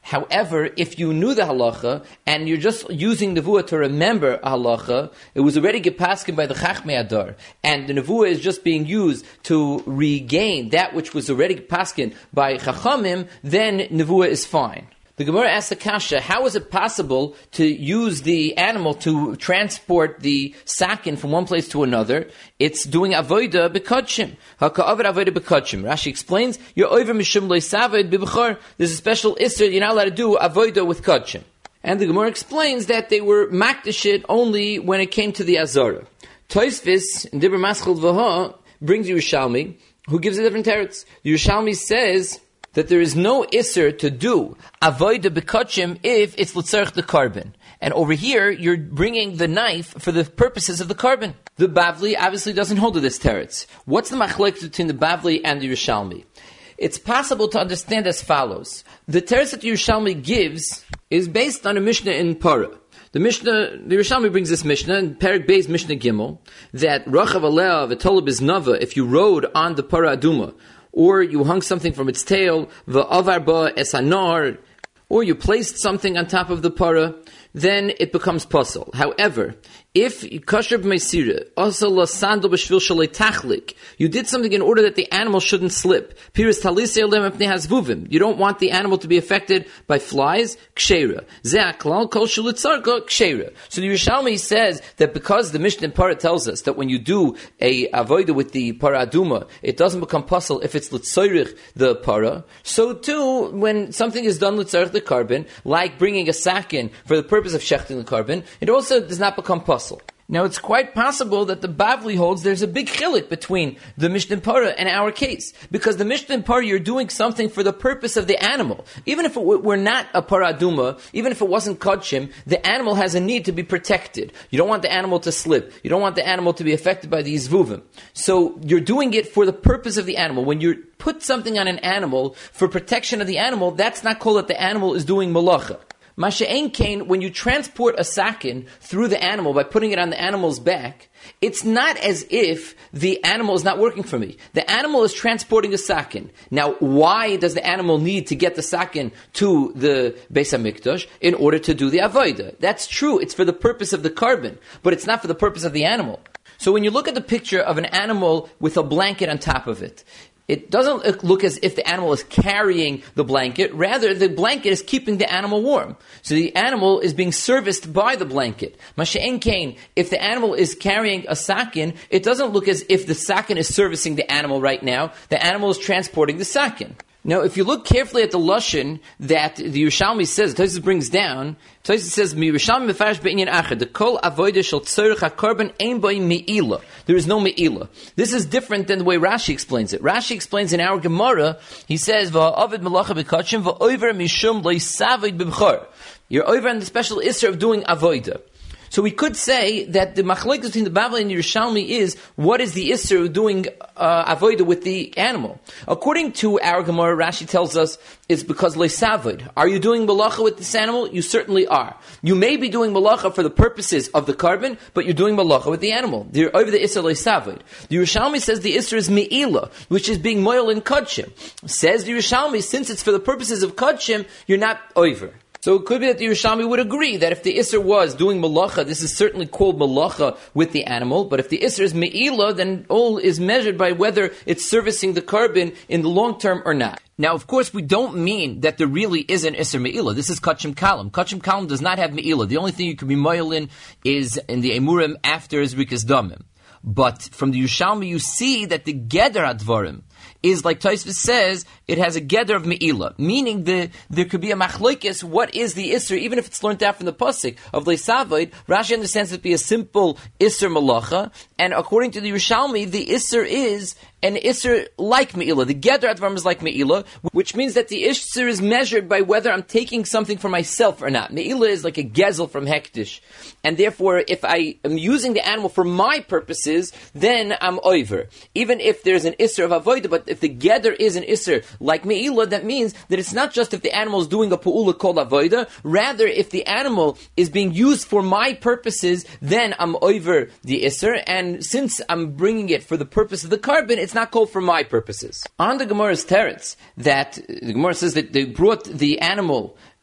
However, if you knew the halacha and you're just using nevuah to remember a halacha, it was already gepaskin by the Chachmei Adar, and the nevuah is just being used to regain that which was already gepaskin by Chachamim, then nevuah is fine. The Gemara asks the kasha, how is it possible to use the animal to transport the sakin from one place to another? It's doing avoida b'kodshim. Ha'ka'avid avoida b'kodshim. Rashi explains, you're over mishum lo'isaved b'bechor. There's a special isser, you're not allowed to do avoida with kodshim. And the Gemara explains that they were makdashit only when it came to the azara. Tosfos, in Dibur Maschil V'ha, brings Yerushalmi, who gives a different teretz. Yerushalmi says that there is no isser to do avoida b'kodshim if it's l'tzarech the carbon. And over here, you're bringing the knife for the purposes of the carbon. The Bavli obviously doesn't hold to this teretz. What's the machlek between the Bavli and the Yerushalmi? It's possible to understand as follows. The teretz that the Yerushalmi gives is based on a Mishnah in Parah. The Mishnah, the Yerushalmi brings this Mishnah in Perek Beis Mishnah Gimel, that Rachav Alea v'Toleh Biznava, if you rode on the Parah Aduma, or you hung something from its tail, v'avar ba esanar, or you placed something on top of the para, then it becomes puzzle. However, if kasher b'meisira, also la sandal b'shvil shalei tachlik, you did something in order that the animal shouldn't slip. Piris talisei olem epnei hazvuvim. You don't want the animal to be affected by flies. Ksheira. Ze aklal kol shelitzarka ksheira. So the Yerushalmi says that because the Mishnah in Para tells us that when you do a avoida with the para aduma, it doesn't become puzzle if it's litzorich the para. So too, when something is done litzorich the carbon, like bringing a sakin for the purpose of shechting the carbon, it also does not become puzzle. Now, it's quite possible that the Bavli holds there's a big chilik between the Mishnah Parah and our case. Because the Mishnah Parah, you're doing something for the purpose of the animal. Even if it were not a paraduma, even if it wasn't kodshim, the animal has a need to be protected. You don't want the animal to slip. You don't want the animal to be affected by these vuvim. So, you're doing it for the purpose of the animal. When you put something on an animal for protection of the animal, that's not called that the animal is doing malacha. Masha'en kain, when you transport a sakin through the animal by putting it on the animal's back, it's not as if the animal is not working for me. The animal is transporting a sakin. Now, why does the animal need to get the sakin to the Beis HaMikdash? In order to do the avodah. That's true. It's for the purpose of the carbon, but it's not for the purpose of the animal. So when you look at the picture of an animal with a blanket on top of it, it doesn't look as if the animal is carrying the blanket. Rather, the blanket is keeping the animal warm. So the animal is being serviced by the blanket. Masha'en kain, if the animal is carrying a sakin, it doesn't look as if the sakin is servicing the animal right now. The animal is transporting the sakin. Now, if you look carefully at the lashon that the Yerushalmi says, Tosfos brings down, Tosfos says, "Mi Yerushalmi mefarish be'inyan achad, the kol avodah shel tzorich hakarban ein boi meila." There is no meila. This is different than the way Rashi explains it. Rashi explains in our Gemara, he says, "Va'avid melacha b'kodshim va'over mishum lo'isaved b'bechor." You're over on the special isser of doing avodah. So we could say that the machlokes between the Bavli and Yerushalmi is, what is the Isser of doing uh, avodah with the animal? According to our Gemara, Rashi tells us it's because leisavod. Are you doing malacha with this animal? You certainly are. You may be doing malacha for the purposes of the carbon, but you're doing malacha with the animal. You're over the Isser leisavod. The Yerushalmi says the Isser is me'ila, which is being moil in kodshim. Says the Yerushalmi, since it's for the purposes of kodshim, you're not over. So it could be that the Yerushalmi would agree that if the Isser was doing malacha, this is certainly called malacha with the animal, but if the Isser is me'ila, then all is measured by whether it's servicing the carbon in the long term or not. Now, of course, we don't mean that there really is an Isser me'ila. This is Kachim Kalam. Kachim Kalam does not have me'ila. The only thing you can be moil in is in the Emurim after Zrikas Damim. But from the Yerushalmi, you see that the Geder Advarim is, like Tosfos says, it has a Geder of Me'ila, meaning the, there could be a machlokes, what is the Isser, even if it's learned out from the Pasuk of Leisavod. Rashi understands it to be a simple Isser Malacha, and according to the Yerushalmi, the Isser is an Isser like Me'ila. The Geder Advarim is like Me'ila, which means that the Isser is measured by whether I'm taking something for myself or not. Me'ila is like a Gezel from Hektish, and therefore, if I am using the animal for my purposes, then I'm over. Even if there's an Isser of Avodah, but if the Geder is an Isser like Me'ila, that means that it's not just if the animal is doing a Pu'ula called Avodah, rather if the animal is being used for my purposes, then I'm over the Isser, and since I'm bringing it for the purpose of the carbon, it's not called for my purposes. On the Gemara's teretz, that the Gemara says that they brought the animal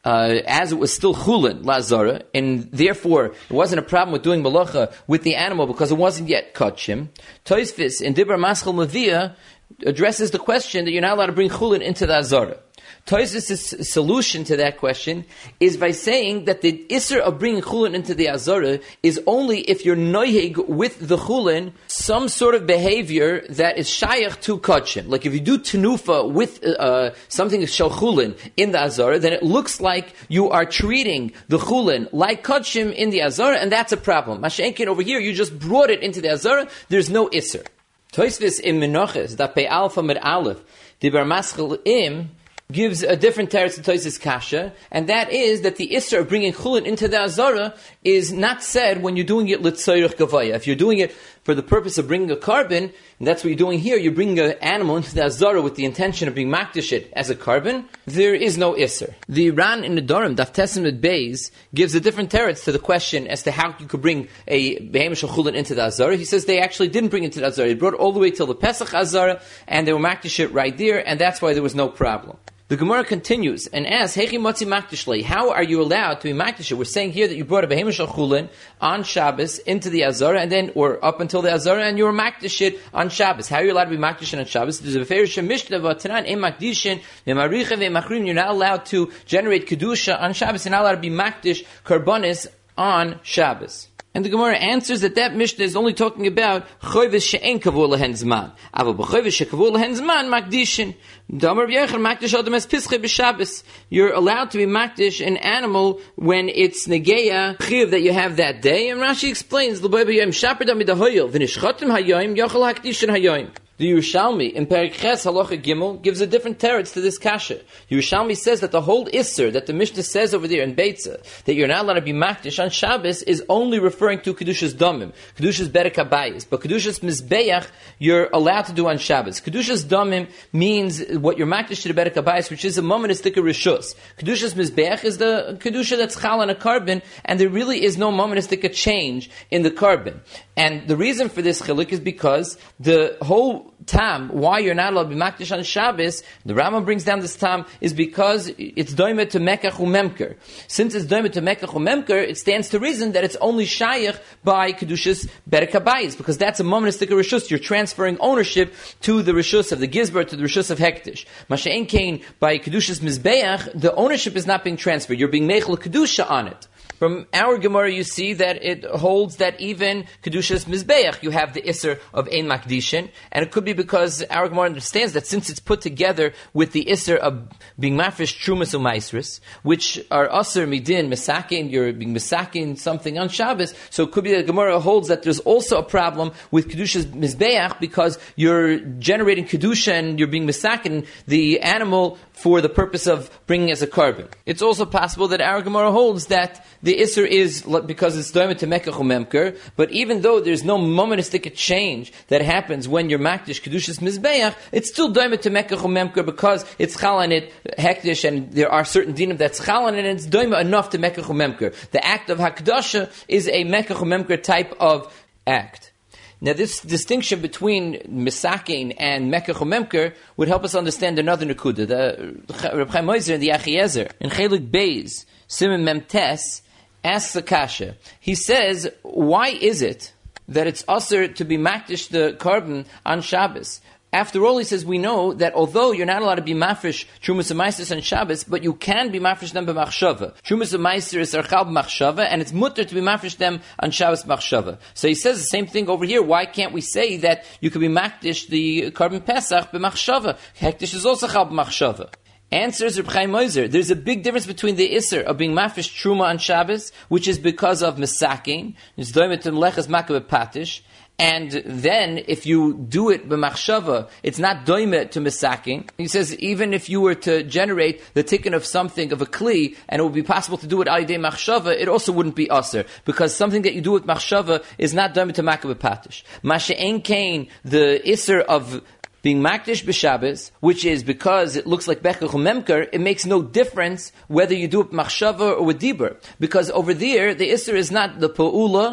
uh, as it was still chulin lazara, and therefore it wasn't a problem with doing malacha with the animal because it wasn't yet kachim. Tosfos in Dibur Maschil Mavia addresses the question that you're not allowed to bring chulin into the azara. Tosfos' solution to that question is by saying that the isser of bringing chulin into the azara is only if you're noihig with the chulin some sort of behavior that is shayach to kachim. Like if you do tenufa with uh, something of shel chulin in the azara, then it looks like you are treating the chulin like kachim in the azara, and that's a problem. Mashenkin over here, you just brought it into the azara, there's no isser. Tosfos in Menachos, that pei alpha med aleph, Dibur Maschil im, gives a different teretz to Tosfos kasha, and that is that the isser of bringing chulin into the azara is not said when you're doing it l'tzoyrech gavaya. If you're doing it for the purpose of bringing a carbon, and that's what you're doing here, you're bringing an animal into the azara with the intention of being makdish it as a carbon, there is no isser. The Ran in the Dorim, Daf Tesimud Beis, gives a different teretz to the question as to how you could bring a behemish chulin into the azara. He says they actually didn't bring it to the azara. They brought it all the way till the Pesach azara, and they were makdish it right there, and that's why there was no problem. The Gemara continues and asks, Hechi motzi makdishlei, how are you allowed to be makdish? We're saying here that you brought a behemish chulin on Shabbos into the azara, and then, or up until the azara, and you were makdish it on Shabbos. How are you allowed to be makdish on Shabbos? There's a beferish mishnah v'atanan em makdishin v'maricha v'machrim. You're not allowed to generate kedusha on Shabbos. You're not allowed to be makdish karbonis on Shabbos. And the Gemara answers that that Mishnah is only talking about choyves she'en kavur lehen zman. Aval b'choyves she'kavur lehen zman makdishin. Damar b'yechar makdish adam es pische b'Shabbos. You're allowed to be makdish an animal when it's negeya chiv that you have that day. And Rashi explains, l'boy b'yom shaper dam b'dahoyel v'nishchotim hayoyim yochel hakdishin hayoyim. The Yerushalmi in Perek Ches Halacha Gimel gives a different teretz to this kasha. Yerushalmi says that the whole isser that the Mishnah says over there in Beitza, that you're not allowed to be makdish on Shabbos, is only referring to Kedushas Damim, Kedushas Berek Habayis. But Kedushas Mizbeach, you're allowed to do on Shabbos. Kedushas Damim means what you're makdish to the Berek Habayis, which is a momentous rishus. Kedushas Mizbeach is the Kedusha that's chal on a carbon, and there really is no momentous change in the carbon. And the reason for this chiluk is because the whole tam, why you're not allowed to be makdish on Shabbos, the Rambam brings down this tam, is because it's doimet to mekach umemker. Since it's doimet to mekach umemker, it stands to reason that it's only shayach by kedushas berek habayis, because that's a momentous rishus. You're transferring ownership to the rishus of the gizber, to the rishus of hektish. Masha'en kain by kedushas mizbeach, the ownership is not being transferred. You're being meichel kedusha on it. From our Gemara, you see that it holds that even Kedushas Mizbeach, you have the Isser of Ein Makdishin, and it could be because our Gemara understands that since it's put together with the Isser of being Mafresh Trumas Umaisris, which are Asr Midin, Misakin, you're being Misakin something on Shabbos, so it could be that Gemara holds that there's also a problem with Kedushas Mizbeach because you're generating Kedusha and you're being Misakin, the animal, for the purpose of bringing as a carbon. It's also possible that our Gemara holds that the Isser is because it's doimet to mekach umemker, but even though there's no momentistic change that happens when you're makdish kedushas mizbeach, it's still doimet to mekach umemker because it's chal on it hektish, and there are certain dinim that's chal on it, and it's doimet enough to mekach umemker. The act of hakdasha is a mekach umemker type of act. Now, this distinction between misakin and mekach umemker would help us understand another nekuda. The Reb Chaim Moizer in the Achiezer in Chelik Beis Siman Memtes asks a kasha. He says, why is it that it's usher to be makdish the carbon on Shabbos? After all, he says, we know that although you're not allowed to be mafresh Trumas U'Maiser on Shabbos, but you can be mafresh them b'machshava. Trumas U'Maiser is archal b'machshava, and it's mutter to be mafresh them on Shabbos b'machshava. So he says the same thing over here. Why can't we say that you could be makdish the carbon Pesach b'machshava? Hektish is also chal b'machshava. Answers Reb Chaim Moizer, there's a big difference between the Isser of being mafresh Truma on Shabbos, which is because of Mesakin, it's doimet to meleches makabeh patish, and then if you do it b'machshava, it's not doimet to Mesakin. He says even if you were to generate the tikkun of something, of a kli, and it would be possible to do it al yidei machshava, it also wouldn't be aser, because something that you do with machshava is not doimet to makabeh patish. Masha'en kain, the Isser of being makdish b'Shabbos, which is because it looks like Bechach Umemker, it makes no difference whether you do it machshava or with dibur, because over there the Isser is not the pa'ula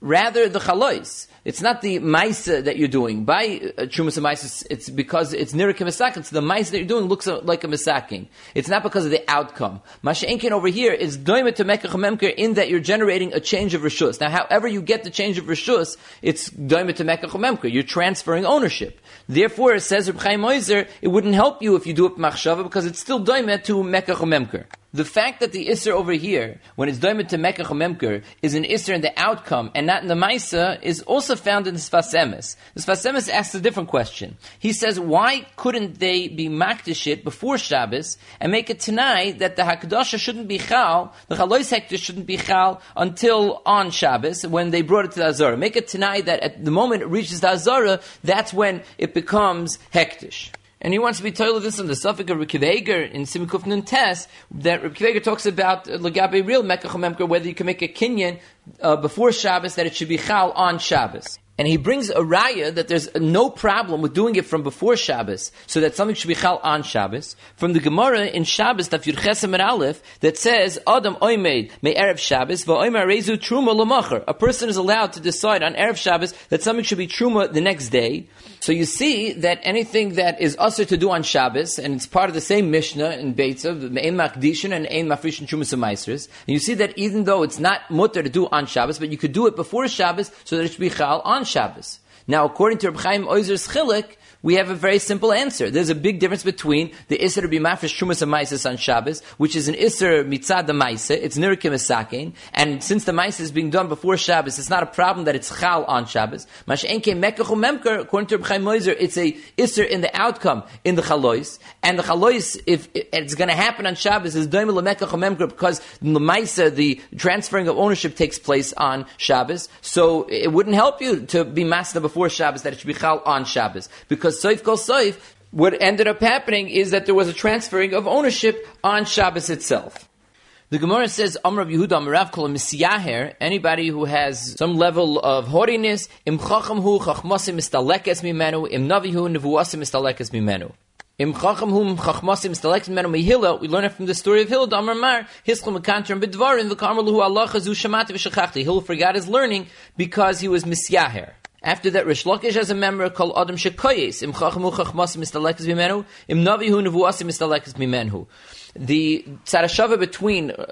rather the chalois. It's not the maisa that you're doing. By uh, Trumas and Maisa, it's because it's niruk misakin. So the maisa that you're doing looks like a misakin. It's not because of the outcome. Masha'enkin over here is doimet to mekach memker in that you're generating a change of rishus. Now, however you get the change of rishus, it's doimet to mekach memker. You're transferring ownership. Therefore, it says Reb Chaim Oizer, it wouldn't help you if you do it machshava because it's still doimet to mekach memker. The fact that the Isser over here, when it's doimet to mekach memker, is an Isser in the outcome and not in the Maisa, is also found in the Sfas Emes. The Sfas Emes asks a different question. He says, why couldn't they be makdish it before Shabbos and make it tonight that the Hakdasha shouldn't be chal, the Chalois Hekdesh shouldn't be chal until on Shabbos when they brought it to the Azara. Make it tonight that at the moment it reaches the Azara, that's when it becomes Hekdesh. And he wants to be told this on the Suffolk of Reb Akiva Eiger in Simukuf Nun Tes, that Reb Akiva Eiger talks about Lagabe real Mekach Memker, whether you can make a kinyan uh, before Shabbos, that it should be chal on Shabbos. And he brings a raya that there's no problem with doing it from before Shabbos, so that something should be chal on Shabbos. From the Gemara in Shabbos, Daf Yud Ches Amud Aleph, that says, Adam oimed me erev Shabbos, va'oimer rezu truma l'macher. A person is allowed to decide on erev Shabbos that something should be truma the next day. So you see that anything that is usher to do on Shabbos, and it's part of the same Mishnah in Beitzav, Ein Makdishin and Ein Mafrishin Trumas and Maisers, and you see that even though it's not mutter to do on Shabbos, but you could do it before Shabbos so that it should be chal on Shabbos. Now, according to Reb Chaim Oizer's Chilik, we have a very simple answer. There's a big difference between the Isser to be mafresh Trumas and Maises on Shabbos, which is an Isser mitzad the Maise, it's nirikim esakein, and since the Maise is being done before Shabbos, it's not a problem that it's chal on Shabbos. Mash'enke mekachu memker, according to Reb Chaim Oizer, it's a Isser in the outcome, in the chalois, and the chalois, if it's going to happen on Shabbos, is doimel mekachu memker because the Maise, the transferring of ownership takes place on Shabbos, so it wouldn't help you to be master before Shabbos, that it should be chal on Shabbos, because Soif Kol Soif, what ended up happening is that there was a transferring of ownership on Shabbos itself. The Gemara says, Amr Yehuda Amrav Kol Misyaher, anybody who has some level of haughtiness, Im Chacham Hu Chachmasim Mistalekes Mimenu, Im Navi Hu Nevuasim Mistalekes Mimenu. Im Chacham Hu Chachmasim Mistalekes Mimenu Mihila, we learn it from the story of Hilda, Amr Mar, Hischel Mekanter Bidvarim, V'Karmel Hu Allah Chazu Shamati V'Shachachti. Hill forgot his learning because he was Misyaher. After that, Rish Lakish has a member called Adam Shekoyes, Im Chachamu Chachmasim Mistalekes Mimenu, Im Navihu Nevuasim Mistalekes Mimenu. The tzarashava between uh,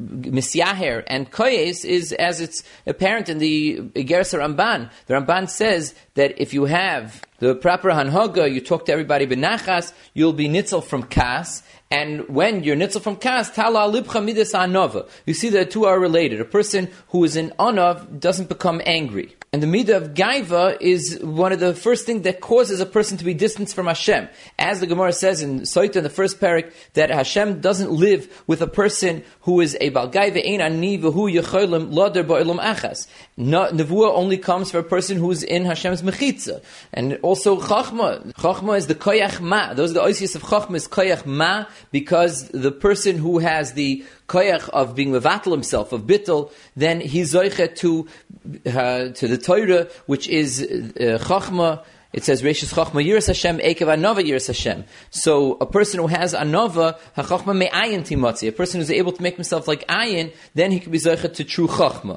Misyaher and Koyes is as it's apparent in the Igeres Ramban. The Ramban says that if you have the proper hanhaga, you talk to everybody benachas, you'll be nitzel from kas. And when you're nitzel from kas, tala libcha midas anova. You see the two are related. A person who is in anav doesn't become angry. And the midah of gaiva is one of the first things that causes a person to be distanced from Hashem. As the Gemara says in Soita, in the first parak, that Hashem doesn't live with a person who is a bal gaiva, ein ani v'hu yecholim lader ba'olam achas. Nevuah only comes for a person who is in Hashem's mechitza. And also chachma. Chachma is the koyach ma. Those are the oisius of chachma is koyach ma, because the person who has the koyach of being mevatel himself, of bittul, then he's zoichet to, uh, to the Torah, which is uh, chachma. It says Reishis chachma yiras Hashem ekev anova yiras Hashem. So a person who has anova, hachachma me'ayin timotzi, a person who's able to make himself like ayin, then he can be zoichet to true chachma.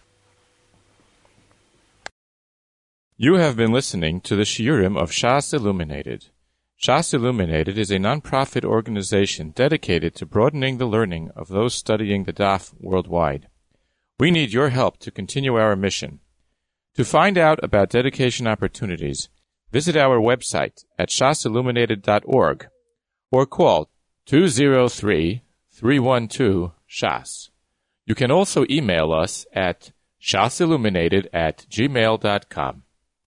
You have been listening to the Shiurim of Shas Illuminated. Shas Illuminated is a non-profit organization dedicated to broadening the learning of those studying the Daf worldwide. We need your help to continue our mission. To find out about dedication opportunities, visit our website at shas illuminated dot org or call two zero three, three one two, S H A S. You can also email us at shasilluminated at gmail dot com.